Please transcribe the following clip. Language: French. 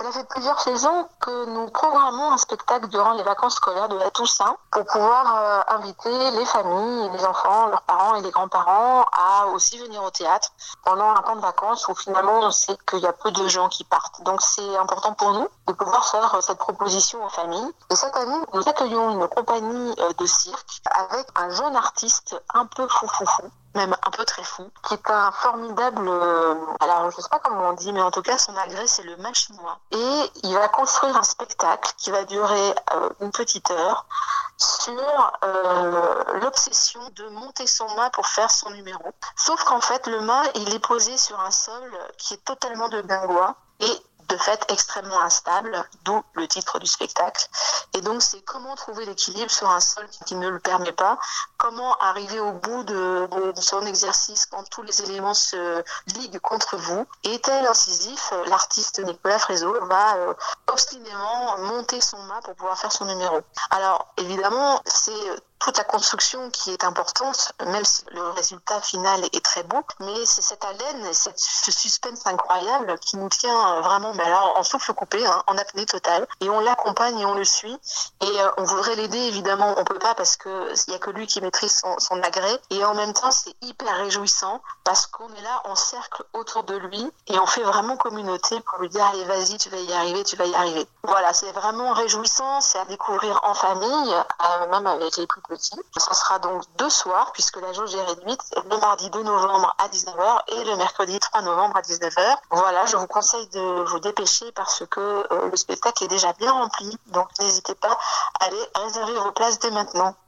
Cela fait plusieurs saisons que nous programmons un spectacle durant les vacances scolaires de la Toussaint pour pouvoir inviter les familles, les enfants, leurs parents et les grands-parents à aussi venir au théâtre pendant un temps de vacances où finalement on sait qu'il y a peu de gens qui partent. Donc c'est important pour nous de pouvoir faire cette proposition aux familles. Et cette année, nous accueillons une compagnie de cirque avec un jeune artiste un peu fou, même un peu très fou, qui est un formidable, alors je sais pas comment on dit, mais en tout cas son agrès c'est le machinois. Et il va construire un spectacle qui va durer une petite heure sur l'obsession de monter son mât pour faire son numéro. Sauf qu'en fait le mât il est posé sur un sol qui est totalement de guingois et de fait extrêmement instable, d'où le titre du spectacle. Et donc c'est comment trouver l'équilibre sur un sol qui ne le permet pas, comment arriver au bout de son exercice quand tous les éléments se liguent contre vous. Et tel incisif, l'artiste Nicolas Frézot va obstinément monter son mât pour pouvoir faire son numéro. Alors évidemment, c'est toute la construction qui est importante, même si le résultat final est très beau, mais c'est cette haleine, ce suspense incroyable qui nous tient vraiment en souffle coupé, en apnée totale, et on l'accompagne et on le suit, et on voudrait l'aider évidemment, on peut pas parce que il y a que lui qui maîtrise son agrès, et en même temps c'est hyper réjouissant parce qu'on est là en cercle autour de lui et on fait vraiment communauté pour lui dire allez vas-y tu vas y arriver. Voilà, c'est vraiment réjouissant, c'est à découvrir en famille, même avec les plus petits. Ça sera donc 2 soirs puisque la jauge est réduite, le mardi 2 novembre à 19h et le mercredi 3 novembre à 19h. Voilà, je vous conseille de vous dépêcher parce que le spectacle est déjà bien rempli, donc n'hésitez pas à aller réserver vos places dès maintenant.